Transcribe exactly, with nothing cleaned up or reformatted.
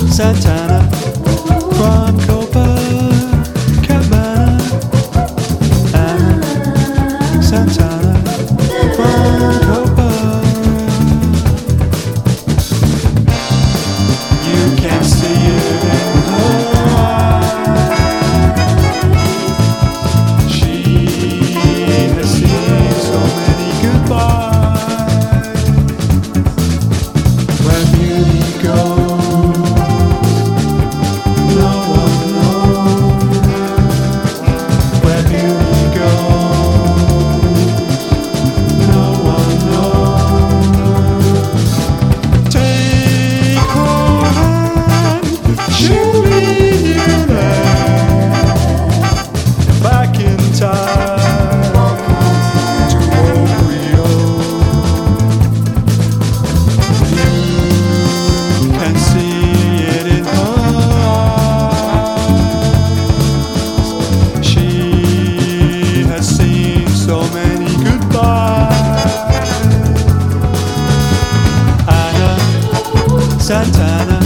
Santana from Copacabana. Anna Santana from Copacabana. You can see it in her eyes. She has seen so many goodbyes. Where beauty goes, no one knows. Where beauty goes, no one knows. Take her hand, she'll lead you there, back in time to Oreo. You can see it in her eyes. She has seen so many